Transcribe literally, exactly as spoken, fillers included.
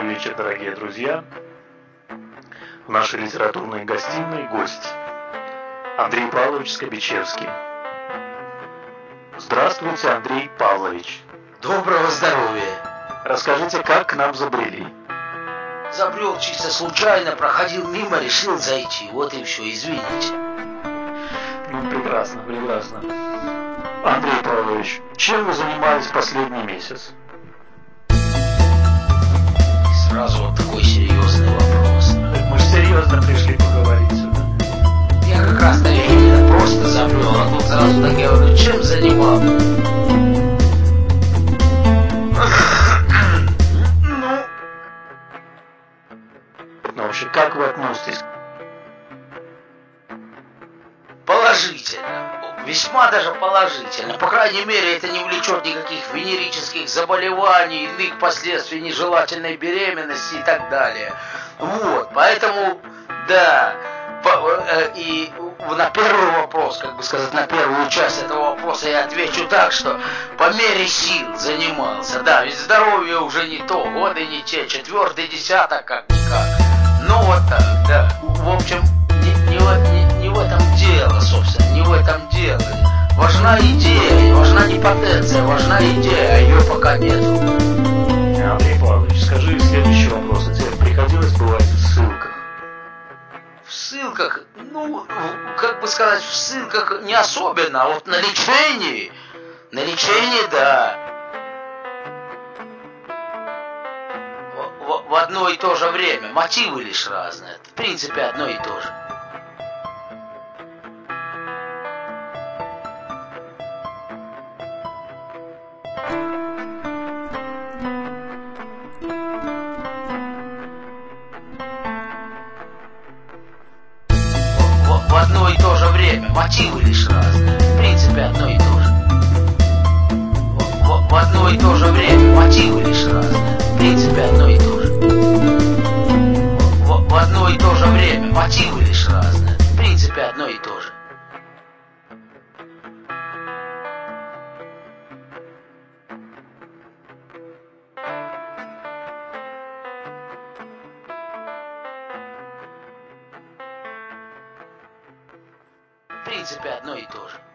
вечер, дорогие друзья. В нашей литературной гостиной гость Андрей Павлович Скобичевский. Здравствуйте, Андрей Павлович. Доброго здоровья. Расскажите, как к нам забрели? Забрел чисто случайно, проходил мимо, решил зайти. Вот и все, извините. Ну, прекрасно, прекрасно. Андрей Павлович, чем вы занимались последний месяц? Сразу вот такой серьезный вопрос. Так мы же серьезно пришли поговорить сюда. Я как раз таки именно просто забрел, а тут сразу так я говорю, чем занимался? Ну, ну, вообще, как вы относитесь? Положительно. Весьма даже положительно. По крайней мере, это не влечет никаких венерических заболеваний, иных последствий нежелательной беременности и так далее. Вот, поэтому, да, и на первый вопрос, как бы сказать, на первую часть этого вопроса я отвечу так, что по мере сил занимался. Да, ведь здоровье уже не то, годы не те, четвертый десяток как-никак. Ну вот так, да. В общем, не, не, не, не в этом дело, собственно, не в этом дело. Важна идея, важна не потенция, важна идея, а ее пока нету. Андрей Павлович, скажи следующий вопрос. Тебе приходилось бывать в ссылках? В ссылках, ну, как бы сказать, в ссылках не особенно, а вот на лечении, на лечении, да. В, в, в одно и то же время, мотивы лишь разные, в принципе одно и то же. В одно и то же время, мотивы лишь разные, в принципе одно и то же. В, в, в одно и то же время, мотивы лишь разные, в принципе одно и то же. В, в одно и то же время, мотивы лишь разные, в принципе одно и то же. В принципе одно и то же.